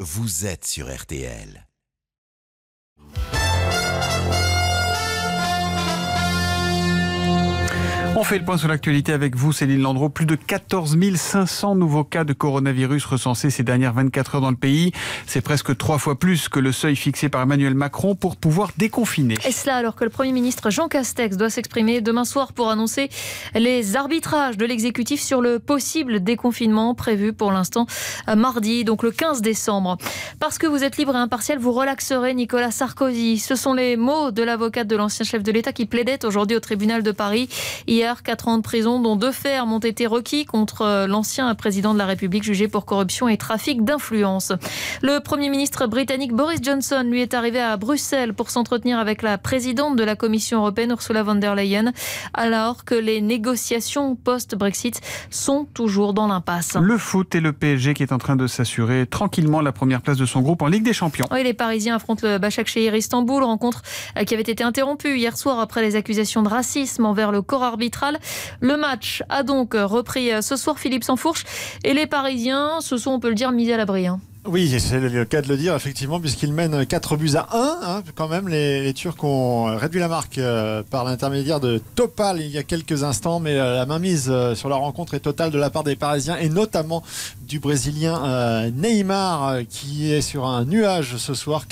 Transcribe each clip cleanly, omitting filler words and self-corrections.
vous êtes sur RTL. On fait le point sur l'actualité avec vous, Céline Landreau. Plus de 14 500 nouveaux cas de coronavirus recensés ces dernières 24 heures dans le pays. C'est presque 3 fois plus que le seuil fixé par Emmanuel Macron pour pouvoir déconfiner. Et cela alors que le Premier ministre Jean Castex doit s'exprimer demain soir pour annoncer les arbitrages de l'exécutif sur le possible déconfinement prévu pour l'instant mardi, donc le 15 décembre. Parce que vous êtes libre et impartial, vous relaxerez Nicolas Sarkozy. Ce sont les mots de l'avocate de l'ancien chef de l'État qui plaidait aujourd'hui au tribunal de Paris. Hier, 4 ans de prison, dont 2 fermes ont été requis contre l'ancien président de la République jugé pour corruption et trafic d'influence. Le Premier ministre britannique Boris Johnson, lui, est arrivé à Bruxelles pour s'entretenir avec la présidente de la Commission européenne, Ursula von der Leyen, alors que les négociations post-Brexit sont toujours dans l'impasse. Le foot et le PSG qui est en train de s'assurer tranquillement la première place de son groupe en Ligue des Champions. Oui, les Parisiens affrontent le Başakşehir Istanbul, rencontre qui avait été interrompue hier soir après les accusations de racisme envers le corps arbitral. Le match a donc repris ce soir, Philippe Sansfourche, et les Parisiens se sont, on peut le dire, mis à l'abri. Oui, c'est le cas de le dire, effectivement, puisqu'ils mènent 4-1. Quand même, les Turcs ont réduit la marque par l'intermédiaire de Topal il y a quelques instants, mais la mainmise sur la rencontre est totale de la part des Parisiens et notamment du Brésilien Neymar qui est sur un nuage ce soir.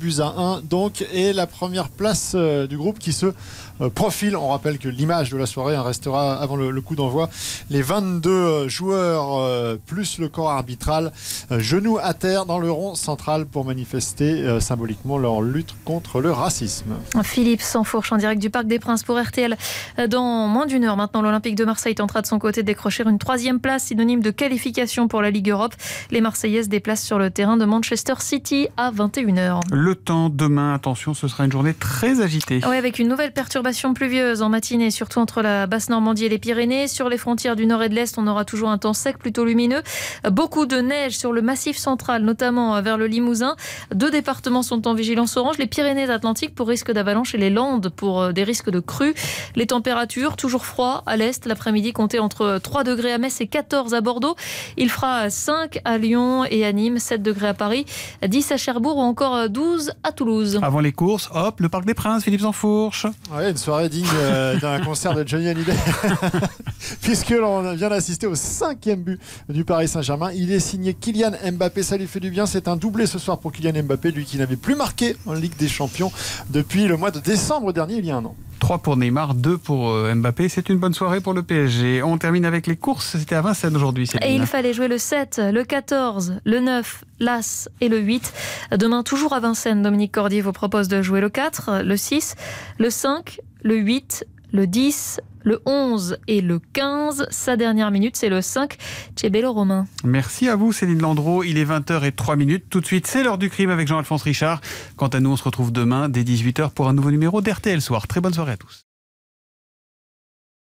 4-1 donc, et la première place du groupe qui se profile. On rappelle que l'image de la soirée restera avant le coup d'envoi. Les 22 joueurs plus le corps arbitral, genoux à terre dans le rond central pour manifester symboliquement leur lutte contre le racisme. Philippe Sansfourche en direct du Parc des Princes pour RTL. Dans moins d'une heure maintenant, l'Olympique de Marseille tentera de son côté de décrocher une 3e place synonyme de qualification pour la Ligue Europe. Les Marseillaises déplacent sur le terrain de Manchester City à 21h. Le temps demain, attention, ce sera une journée très agitée. Oui, avec une nouvelle perturbation pluvieuse en matinée, surtout entre la Basse-Normandie et les Pyrénées. Sur les frontières du nord et de l'est, on aura toujours un temps sec, plutôt lumineux. Beaucoup de neige sur le massif central, notamment vers le Limousin. 2 départements sont en vigilance orange, les Pyrénées-Atlantiques pour risque d'avalanche et les Landes pour des risques de crues. Les températures, toujours froid à l'est. L'après-midi, comptez entre 3 degrés à Metz et 14 à Bordeaux. Il fera 5 à Lyon et à Nîmes, 7 degrés à Paris, 10 à Cherbourg ou encore 12 à Toulouse. Avant les courses, hop, le Parc des Princes, Philippe Sansfourche. Oui, une soirée digne d'un concert de Johnny Hallyday, puisque l'on vient d'assister au 5e but du Paris Saint-Germain. Il est signé Kylian Mbappé, ça lui fait du bien. C'est un doublé ce soir pour Kylian Mbappé, lui qui n'avait plus marqué en Ligue des Champions depuis le mois de décembre dernier, il y a un an. 3 pour Neymar, 2 pour Mbappé. C'est une bonne soirée pour le PSG. On termine avec les courses. C'était à Vincennes aujourd'hui. Et il fallait jouer le 7, le 14, le 9, l'As et le 8. Demain, toujours à Vincennes, Dominique Cordier vous propose de jouer le 4, le 6, le 5, le 8, le 10, le 11 et le 15. Sa dernière minute, c'est le 5, Cebello Romain. Merci à vous, Céline Landreau. Il est 20h03. Tout de suite, c'est l'heure du crime avec Jean-Alphonse Richard. Quant à nous, on se retrouve demain dès 18h pour un nouveau numéro d'RTL Soir. Très bonne soirée à tous.